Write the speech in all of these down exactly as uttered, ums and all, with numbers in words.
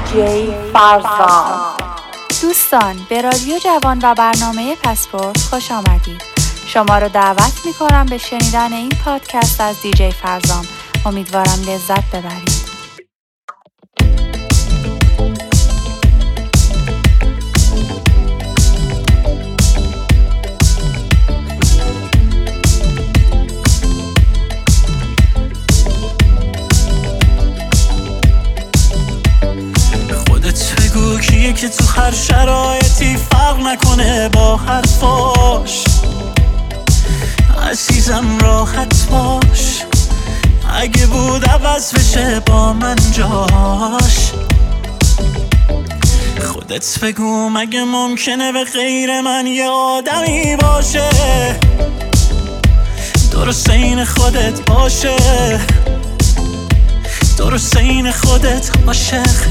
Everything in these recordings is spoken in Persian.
جی فرزان. دوستان به رادیو جوان و برنامه پسپورت خوش آمدید. شما رو دعوت می‌کنم به شنیدن این پادکست از دی جی فرزان. امیدوارم لذت ببرید. کیه که تو هر شرایطی فرق نکنه با حرفاش. عزیزم راحت باش، اگه بود عوض بشه با من جاش. خودت بگو مگه ممکنه به غیر من یه آدمی باشه درست این خودت باشه، درست این خودت عاشق.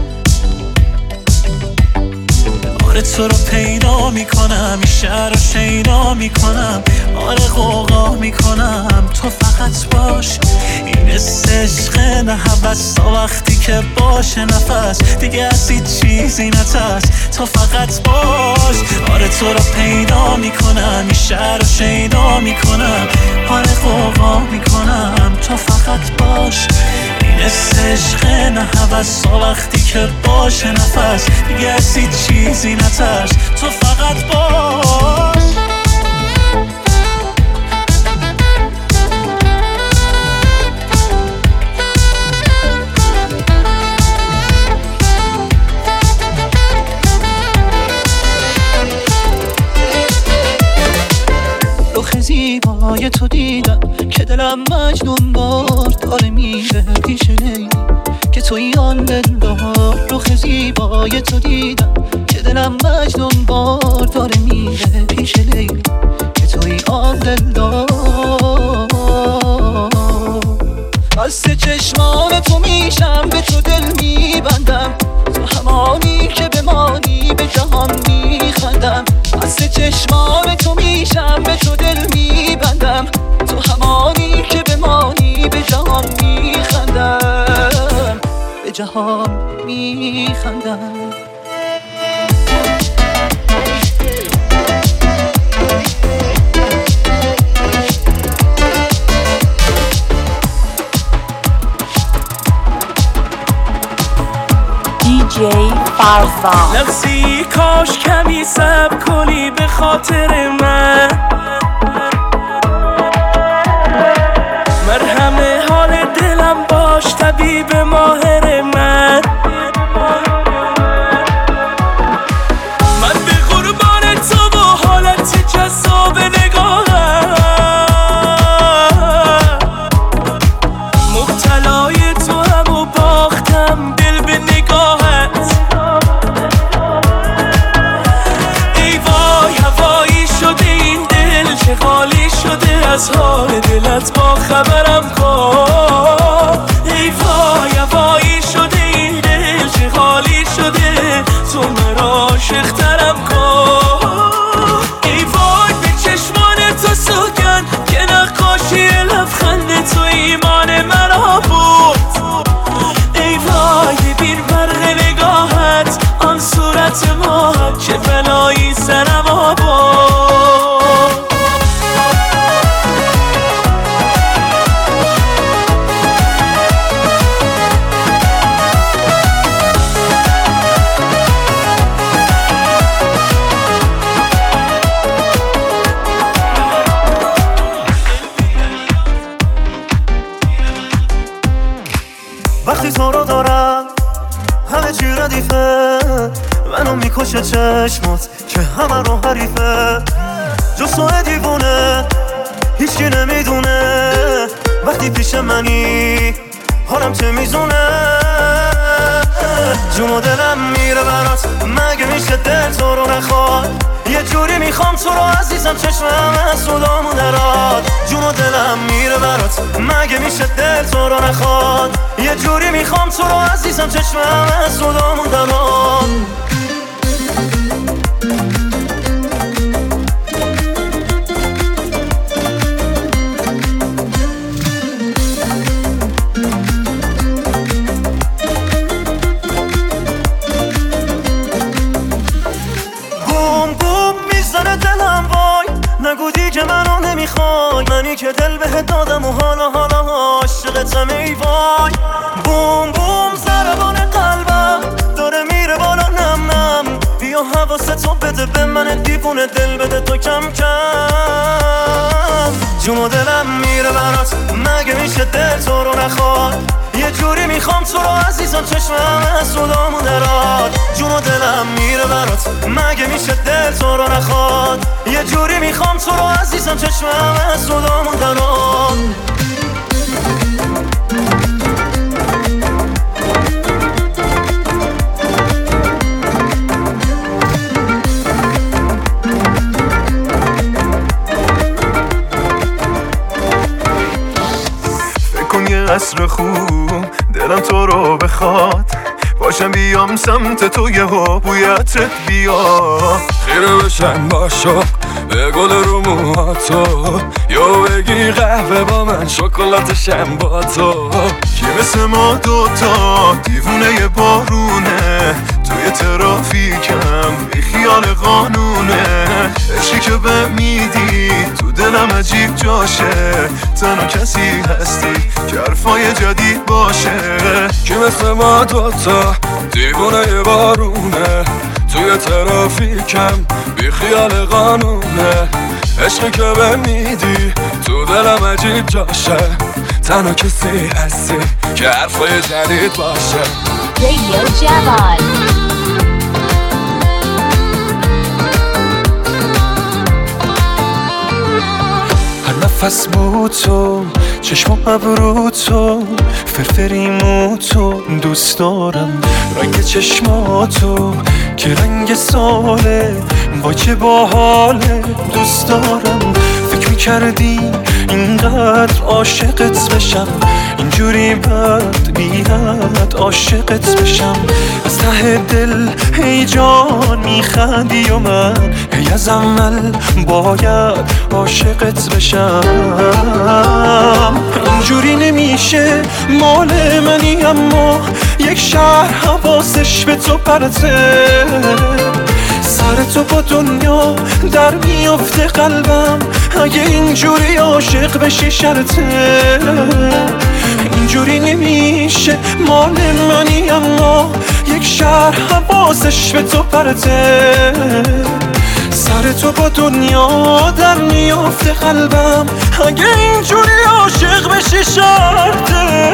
آره تو رو پیدا میکنم، این شهر رو شیدا میکنم، آره غوغا میکنم، تو فقط باش. این عشق نه حوث تا وقتی که باشه نفس دیگه از هیچ چیزی نترس، تو فقط باش. آره تو رو پیدا میکنم، این شهر رو شیدا میکنم، آره غوغا میکنم، تو فقط باش. این عشق نه حوث تا وقتی که باشه نفس دیگه از هیچ چیزی نترس، تو فقط باش. رخ زیبای تو دیدم که دلم مجنون بار داره میره پیش لیلی که توی آن دلدار. رخ زیبای تو دیدم که دلم مجنون بار داره میره پیش لیلی که توی آن دلدار. از چشمان تو میشم به تو دل میبندم، تو همانی که بمانی به جهان میخندم. از چشمان تو میشم به تو دل میبندم، تو همانی که بمانی به جهان میخندم، به جهان میخندم. دی جی فرزان. لحظی کاش کمی صبر کنی به خاطر من، مرهم حال دلم باش طبیب ماهر من. من به قربان تو و حالت جذاب نگاهم مبتلای تو هم و باختم دل به نگاهت. ای وای هوایی شده این دل که خالی شده از حال دلت، با خبرم کن. ای وای هوایی شده این دل که خالی شده، تو مرا عاشق‌ترم کن. ای وای به چشمان تو سوگن که نقاشی لبخند تو ایمان مرا بود. ای وای ببین برق نگاهت آن صورت ماهت چه بلایی سرم آورد. وقتی تو رو دارم همه چی ردیفه، منو میکشه چشمات که همه رو حریفه. جز تو دیوونه هیچکی نمیدونه وقتی پیش منی حالم چه میزونه. جون و دلم میره برات، مگه میشه دل تو رو نخواد. یه جوری میخوام تو رو عزیزم چشمم از صدامون دراد. جون و دلم میره برات، مگه میشه دل تو رو نخواد. یه جوری میخوام تو رو عزیزم چشمم از صدامون دراد. که دل بهت دادم و حالا حالا عاشقتم ای وای. بوم بوم ضربان قلبم داره میره بالا نم نم، بیا حواستو بده به من دیوونه دل بده تو کم کم. جون و دلم میره برات مگه میشه دل تو رو نخواد، یه جوری میخوام تو رو عزیزم چشمم از صدامون دراد. جون و دلم میره برات مگه میشه دل تو رو نخواد، یه جوری میخوام تو رو عزیزم چشمم از صدامون دراد. یه عصر خوب دلم تو رو بخواد، باشم بیام سمت تو یه ها بویتت بیا. خیره بشم با شوق به گل رو موهاتو، یا بگی قهوه با من شکلاتشم با تو. که مثل ما دوتا دیوونه یه بارونه، توی ترافیکم بی خیال قانونه. عشقی که به میدی تو دلم عجیب جاشه، تنها کسی هستی که حرفای جدید باشه. که مثل ما دوتا دیوونه یه بارونه، توی ترافیکم بی خیال قانونه. عشقی که به میدی تو دلم عجیب جاشه، تنها کسی هستی که حرفای جدید باشه. رادیو جوان هر نفس بود تو، چشم و ابرو تو، فرفریمو تو دوست دارم. رنگ چشماتو که رنگ ساله، وای چه باحاله دوست دارم. فکر میکردی اینقدر عاشقت بشم، اینجوری بد بیاد عاشقت بشم. از ته دل ای جان میخندی و من ای از اول باید عاشقت بشم. اینجوری نمیشه مال منی، اما یک شهر حواسش به تو پرته. سر تو با دنیا در میافته قلبم، اگه اینجوری عاشق بشی شرطه. اینجوری نمیشه مال منی، اما یک شهر حواسش به تو پرته. سر تو با دنیا در میافته قلبم، اگه اینجوری عاشق بشی شرطه.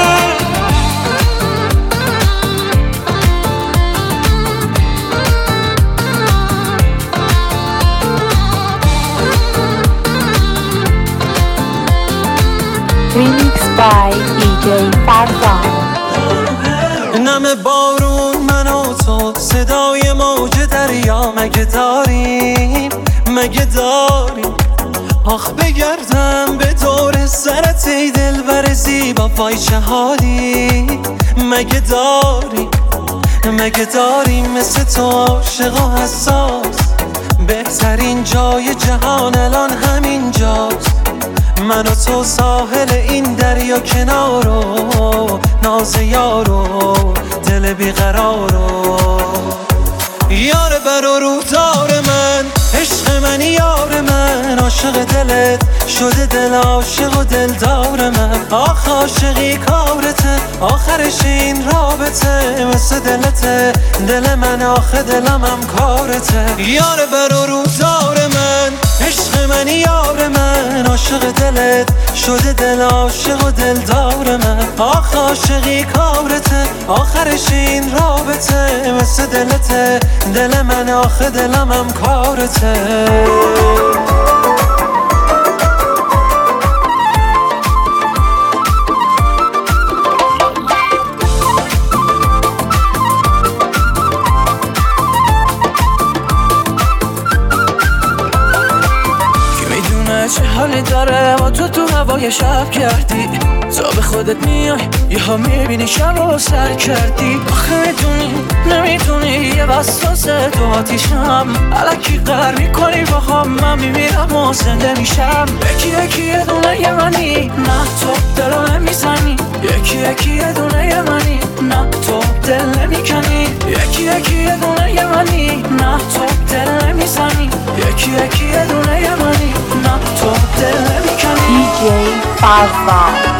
Remix by دی جی فرزان. نم بارون من و تو، صدای موج دریا مگه داریم مگه داریم. آخ بگردم به دور سرت ای دلبر زیبا، وای چه حالی مگه داریم مگه داریم. مثل تو عاشق و حساس، بهترین جای جهان الان همین جاست. من و تو ساحل این دریا کنارو، ناز یارو دل بیقرارو. یار بر و روزار من، عشق من یار من، عاشق دلت شده دل عاشق و دلدار من. آخ عاشقی کارته، آخرش این رابطه، مثل دلته دل من، آخه دلم هم کارته. یار بر و روزار من، عشق من یار من، عاشق دلت شده دل عاشق و دلدار من. آخ عاشقی کارته، آخرش این رابطه، مثل دلته دل من، آخه دلم هم کارته. چه حالی داره با تو تو هوای شب کردی، تا به خودت میای یه ها میبینی شب و سر کردی. آخه میدونی نمیدونی یه وسوسه تو آتیشم، الکی قهر میکنی با هم، من میمیرم و زنده میشم. یکی یکی یه دونه یه منی، نه تو دلو نمیزنی. یکی یکی یه دونه یه منی، نه تو دل نمیکنی. یکی یکی یه دونه یه منی، نه تو دل نمیزنی. یکی یکی یه دونه یه منی، نه تو دل نمیکنی. فرزان.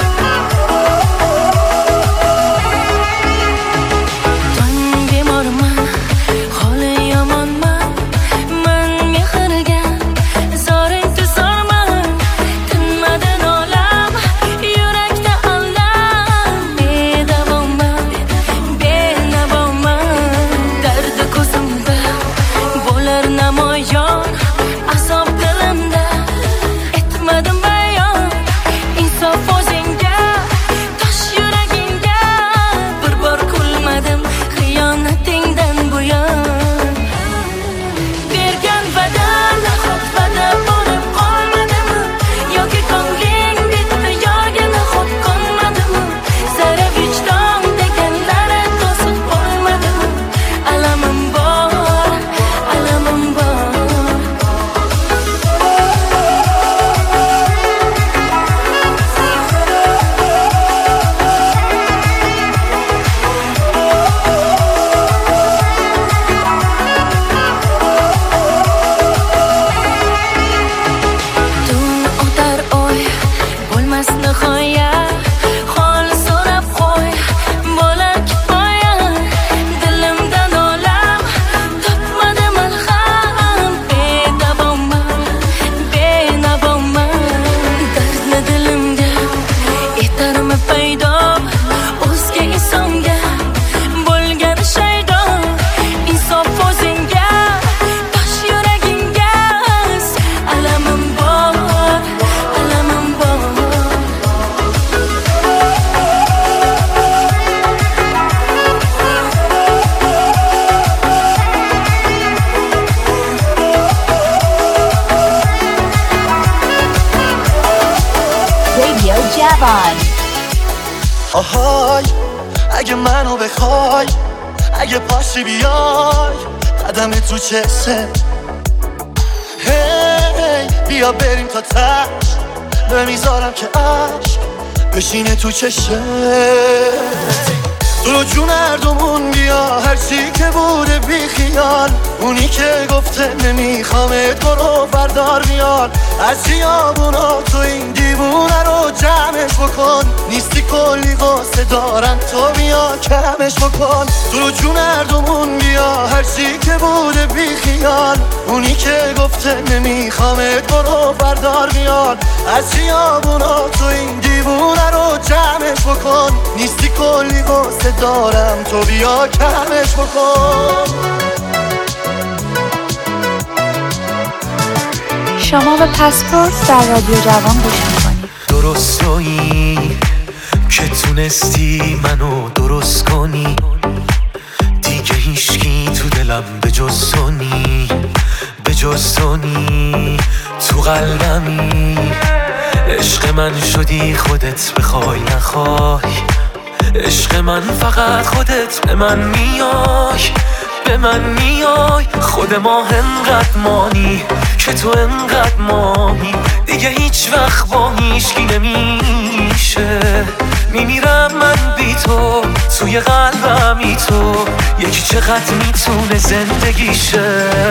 آهای اگه منو بخوای، اگه پاشی بیای قدم تو چشم، هی بیا بریم تا تش، نمیذارم که عشق بشینه تو چشم. تو رو جون هردومون بیا، هرچی که بوده بی خیال، اونی که گفته نمیخوامت برو بردار بیار. از خیابونا تو این دیوونه رو جمعش بکن، نیستی کلی قصه دارن تو بیا کمش بکن. تو رو جون هردومون بیا، هرچی که بوده بی خیال، اونی که گفته نمیخوامت برو بردار بیار. از خیابونا تو این دیوونه رو جمعش بکن، نیستی کلی قصه دارم تو بیا کمش بکن. شما به پسپورت در رادیو جوان گوش میکنید. درستایی که تونستی منو درست کنی، دیگه هیچکی تو دلم به جز تو نی، به جز تو نی. تو قلبمی عشق من شدی، خودت بخوای نخوای، عشق من فقط خودت به من میای، به من میای. خود ما انقدر مانی که تو انقدر مانی، دیگه هیچ وقت با هیچکی نمیشه. میمیرم من بی تو، توی قلبمی تو، یکی چقدر میتونه زندگیشه.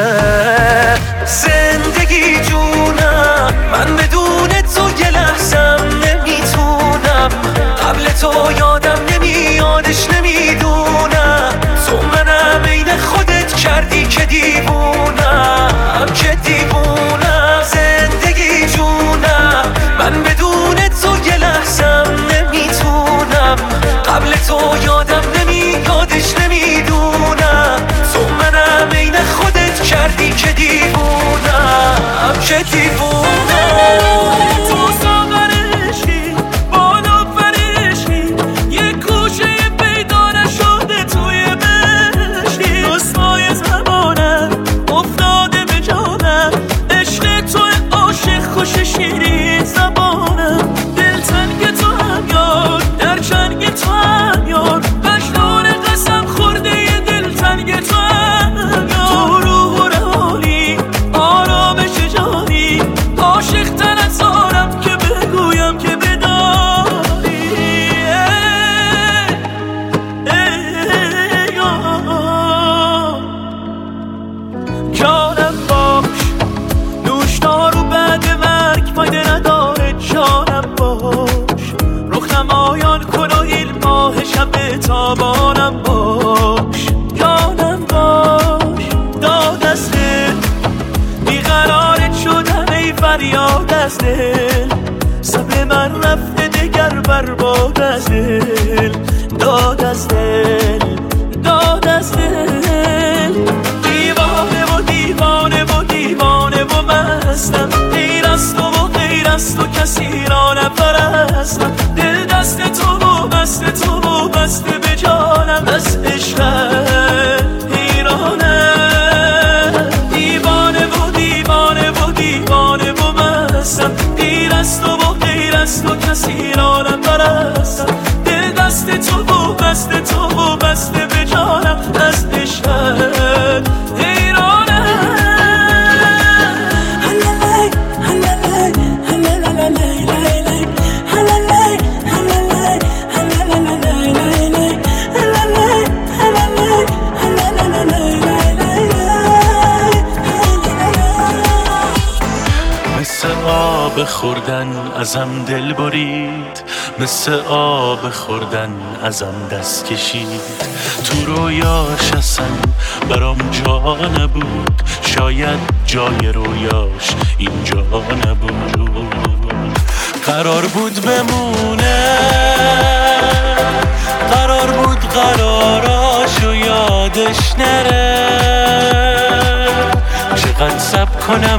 زندگی جونم من بدون تو یه لحظم نمیتونم، قبل تو یادم نمیادش نمیدونم. تو منم عین خودت کردی که دیوونم، که دیوونم. زندگی جونم من بدون تو یه لحظم نمیتونم، قبل تو یادم نمیادش نمیدونم. تو منم عین خودت کردی که دیوونم، که دیوونم. تو ساغرشی بالا فرشی، یه گوشه پیدا پایان کن و این ماه شب تابانم باش، یادم باش. داد از دل بیقرارت شدم ای فریاد از دل، سب من رفته دگر برباد از دل. داد از دل داد از دل، دیوانه و دیوانه و دیوانه و مستم، غیر از تو و غیر از تو کسی را نپرستم. دل دست تو و بست تو و بسته به جانم، از عشقت حیرانم. دیوانه و دیوانه و دیوانه و مستم، غیر از تو و غیر از تو کسی را نپرستم. دل دست تو و بست تو و بسته به جانم، از عشقت حیرانم. مثل آب خوردن ازم دل برید، مثل آب خوردن ازم دست کشید. تو رویاش اصلا برام جا نبود، شاید جای رویاش اینجا نبود. قرار بود بمونه، قرار بود قراراشو یادش نره. چقدر صبر کنم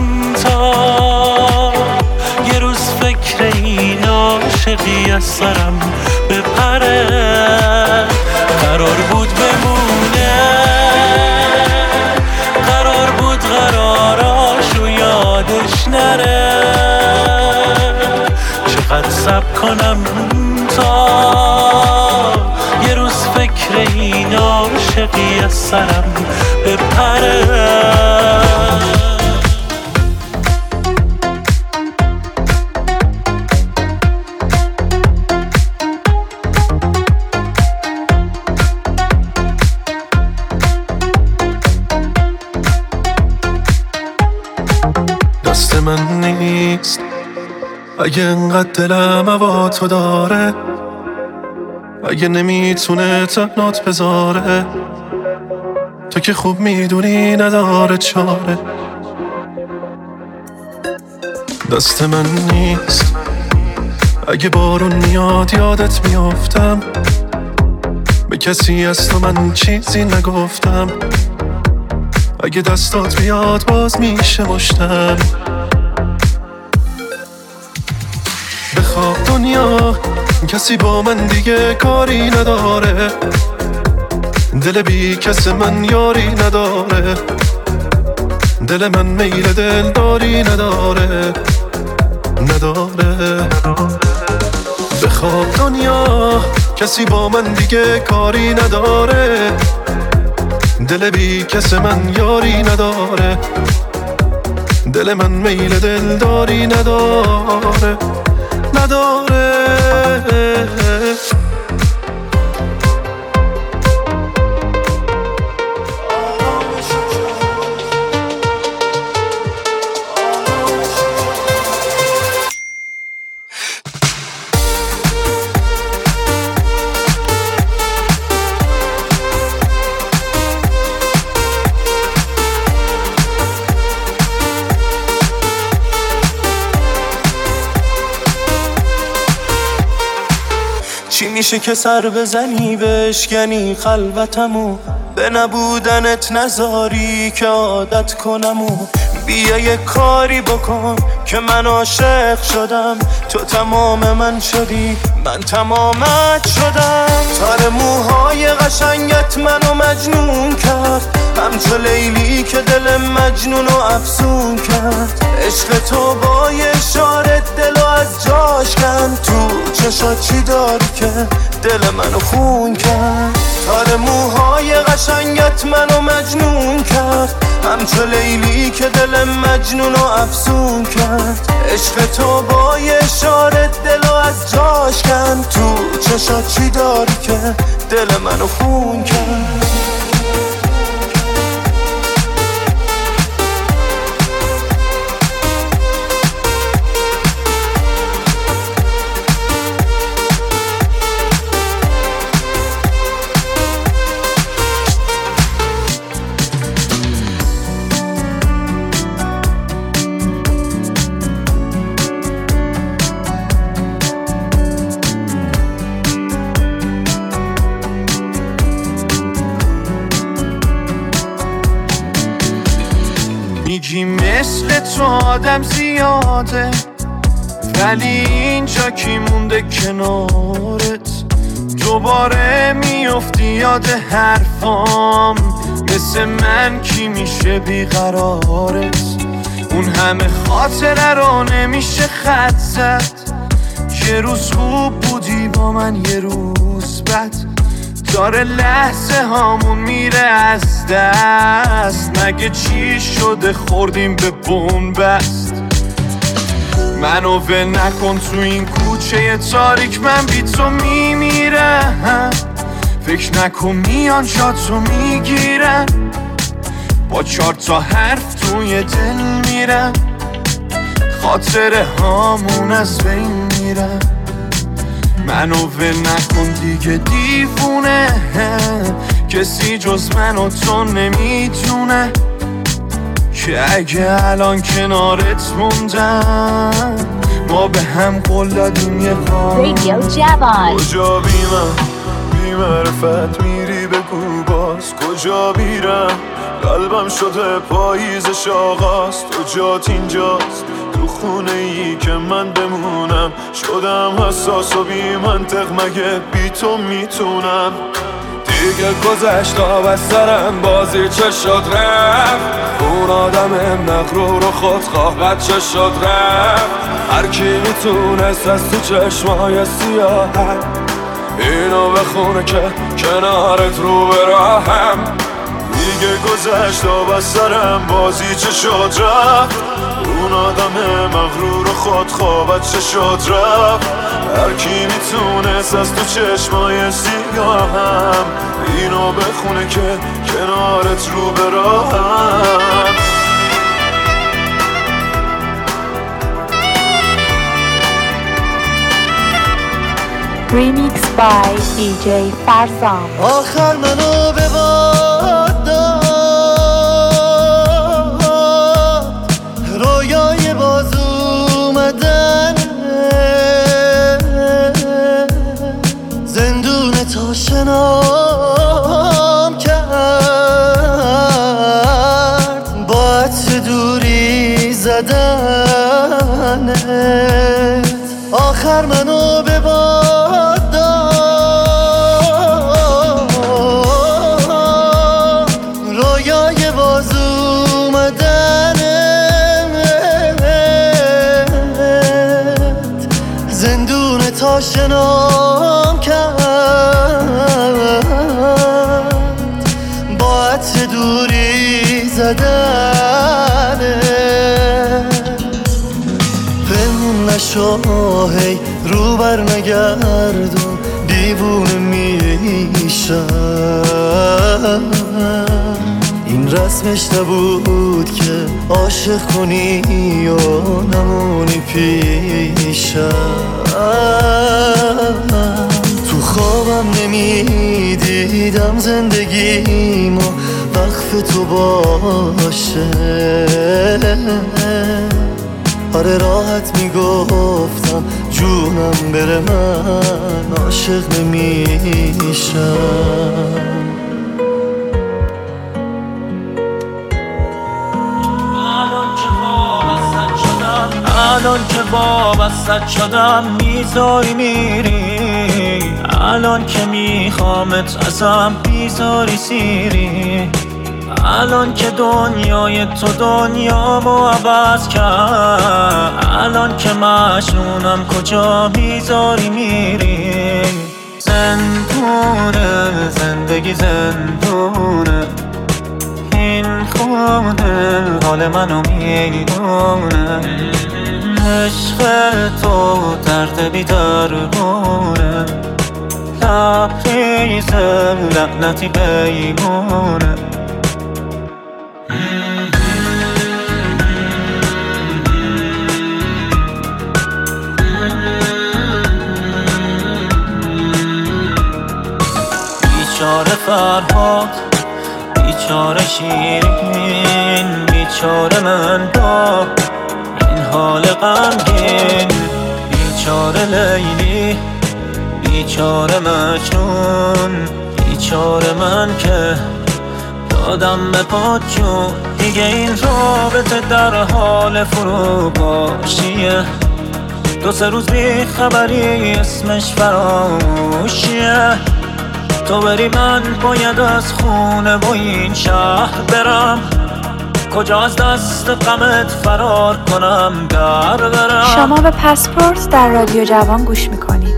تا یه روز فکر این عاشقی از سرم بپره. قرار بود بمونه، قرار بود قراراشو یادش نره. چقدر صبر کنم تا یه روز فکر این عاشقی از سرم بپره. دست من نیست اگه انقدر دلم هوا تو داره، اگه نمیتونه تنات بذاره. تو که خوب میدونی نداره چاره. دست من نیست اگه بارون میاد یادت میافتم، به کسی از تو من چیزی نگفتم. اگه دستات بیاد باز میشه مشتم. بخواب دنیا کسی با من دیگه کاری نداره، دل بی کس من یاری نداره. دل من میل دلداری نداره نداره. بخواب دنیا کسی با من دیگه کاری نداره، دل بی کس من یاری نداره. دل من میل دلداری نداره نداره. چی میشه که سر بزنی بشکنی خلوتمو، به نبودنت نذاری که عادت کنمو. بیا یه کاری بکن که من عاشق شدم، تو تمام من شدی من تمامت شدم. تار موهای قشنگت منو مجنون کرد، همچو لیلی که دل مجنونو افسون کرد. عشق تو با یه اشاره دلو از جاش کن، تو چشات چی داری که دل منو خون کرد. تار موهای قشنگت منو مجنون کرد، همچو لیلی که دل مجنونو افسون کرد. عشق تو با یه اشاره دلو از جاش کن، تو چشات چی داری که دل منو خون کرد. مثل تو آدم زیاده، ولی اینجا کی مونده کنارت؟ دوباره میافتی یاد حرفام، مثل من کی میشه بیقرارت؟ اون همه خاطره رو نمیشه خط زد، یه روز خوب بودی با من یه روز بد، داره لحظه هامون میره از دست، مگه چی شده خوردیم به بنبست؟ منو ول نکن تو این کوچه تاریک، من بی تو میمیرم، فکر نکن میان جاتو میگیرم، با چار تا حرف توی دل میرم، خاطره هامون از بین میرم. منو ول نکن دیگه دیوونه، کسی جز من و تو نمیدونه که اگه الان کنارت موندم ما به هم قول دادیم یه بار. کجا بیمم بی معرفت میری بگو باز، کجا بیرم قلبم شده پاییزش آغاز، تو جات اینجاست تو خونه ای که من بمونم، شدم حساس و بی منطق، مگه بی تو میتونم؟ دیگه گذشت آب از سرم، بازی چه شد رفت، اون آدم مغرور و خودخواه بد چه شد رفت، هر کی میتونست از تو چشمای سیاهم اینو بخونه که کنارت رو به راهم. دیگه گذشت آب از سرم، بازی چه شد رفت، اون آدم مغرور و خودخواه بد چه شد رفت، هر کی میتونست از تو چشمای سیاهم اینو بخونه که کنارت رو به راهم. Remix by دی جی فرزام. آخر منو به باد داد، رویای باز اومدن، زندون تا شنام کرد، با عطر دوری زدنت. آخر منو به باد داد، رویای باز اومدنت، زندون تا شنام کرد، با عطر دوری زدنت. پنهون نشو هی رو بر نگردون، دیوونه میشم، این رسمش نبود که عاشق کنی و نمونی پیشم. تو خوابم نمیدیدم زندگیمو وقف تو باشه، آره راحت میگفتم جونم بره من عاشق نمیشم. الان که وابستت شدم میذاری میری، الان که میخوامت ازم بیزاری سیری، الان که دنیای تو دنیامو عوض کرد، الان که مجنونم کجا میذاری میری. زندونه زندگی زندونه، این خونه حال منو میدونه، عشق تو درد بی درمونه، لبریز لعنتی پیمونه. بیچاره فرهاد، بیچاره شیرین، بیچاره من با این حال غمگین، بیچاره لیلی، بیچاره مجنون، بیچاره من که دادم به پاچون دیگه این رابطه در حال فروپاشیه. دو سه روز بی خبری اسمش فراموشیه. تو بری من باید از خونه و این شهر برم، کجا از دست غمت فرار کنم در برم. شما به پاسپورت در رادیو جوان گوش میکنید.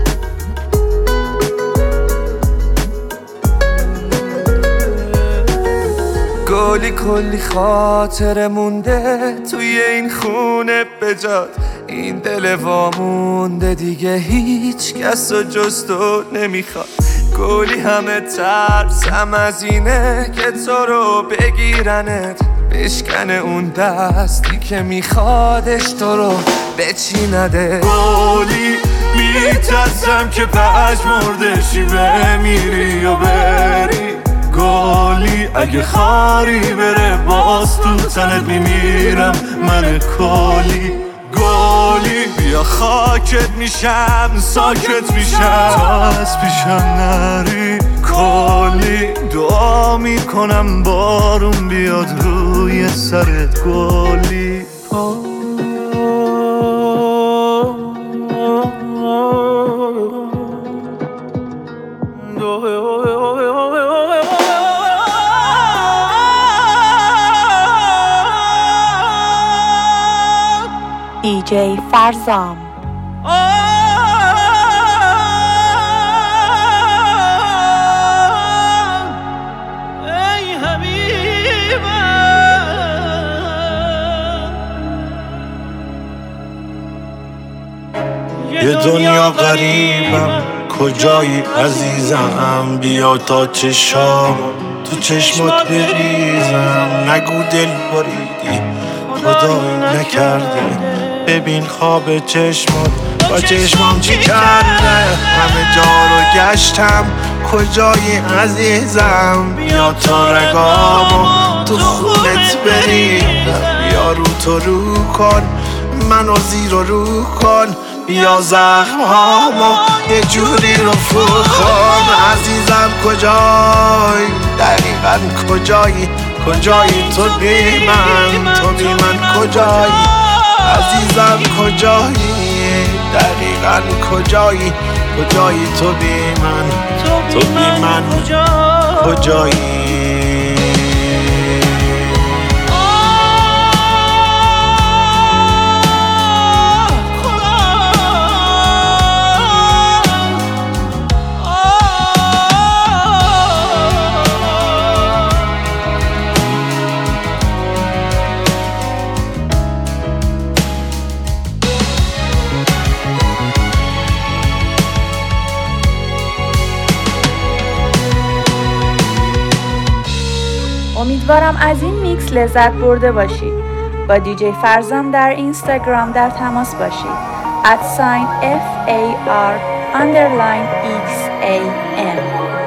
گلی کلی خاطر مونده توی این خونه بجاد، این دل وامونده دیگه هیچ کس و جز تو نمیخواد. گلی همه ترسم از اینه که تو رو بگیرنت، بشکنه اون دستی که میخوادش تو رو بچینده. گلی میترسم که پژمردشی بمیری و بری، گلی اگه خاری بره باز تو تنت میمیرم من کلی. گلی بیا خاکت میشم ساکت میشم تا از پیشم نری. کلی دعا میکنم بارون بیاد روی سرت گلی. دی جی فرزام. یه دنیا غریبم کجایی عزیزم، بیا تا چشام تو چشمات بریزم. نگو دل بریدی خدایی نکرده، ببین خواب چشمات با چشمام چی کرده. همه جا رو گشتم کجایی عزیزم، بیا تا رگامو تو خونت بریزم. بیا رو تو رو کن منو زیر و رو کن، بیا زخم هامو یه جوری رو فو کن. عزیزم کجایی دقیقا کجایی، کجایی تو بی من تو بی من کجایی. عزیزم کجایی دقیقا کجایی، کجایی تو بی من تو بی من کجایی. امیدوارم از این میکس لذت برده باشید. با دیجی فرزام در اینستاگرام در تماس باشید. ات ساین اف ای آر underline ایکس ای ام.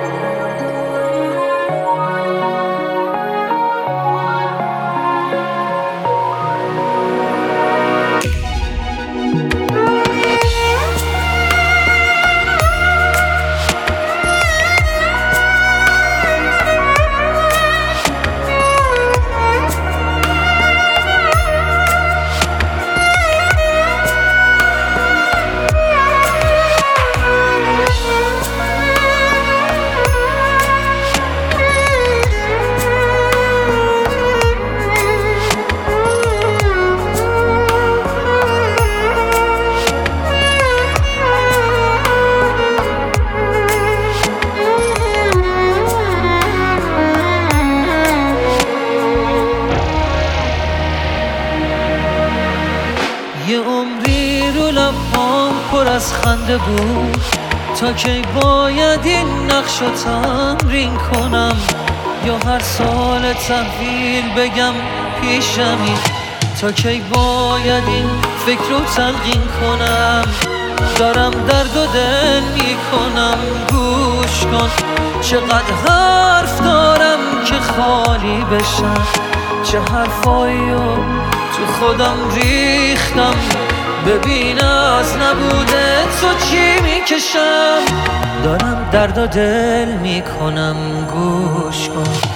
از خنده بود تا کی باید این نقش رو تمرین کنم، یا هر سال تحویل بگم پیشمی. تا کی باید این فکر رو تلقین کنم، دارم درد و دل میکنم گوش کن. چقدر حرف دارم که خالی بشم، چه حرفایی رو تو خودم ریختم. ببین از نبوده تو چی میکشم، دارم درد و دل میکنم گوش کن.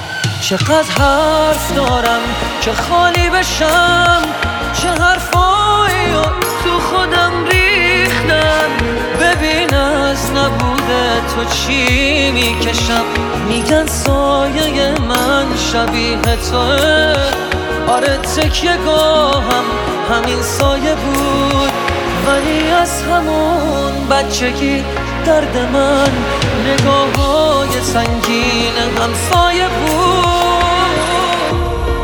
چقدر حرف دارم که خالی بشم، چه حرفایی تو خودم ریختم. ببین از نبوده تو چی میکشم، میگن سایه من شبیه توه. آره تکیه گاهم همین سایه بود، ولی از همون بچگی درد من نگاه‌های سنگین همسایه بود.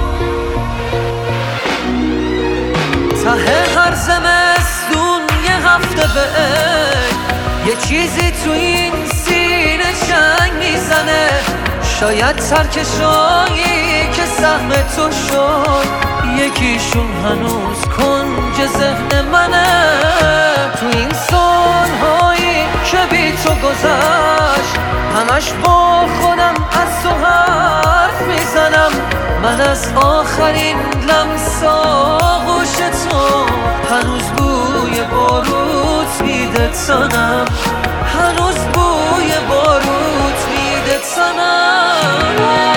ته هر زمستون یه هفته بعد یه چیزی تو این سینه چنگ میزنه. شاید سرکشایی که سهم تو شد یکیشون هنوز کنج ذهن منه. تو این سالهایی که بی تو گذشت همش با خودم از تو حرف میزنم. من از آخرین لمس آغوش تو هنوز بوی باروت میده تنم، هنوز بوی باروت میده تنم.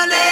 منه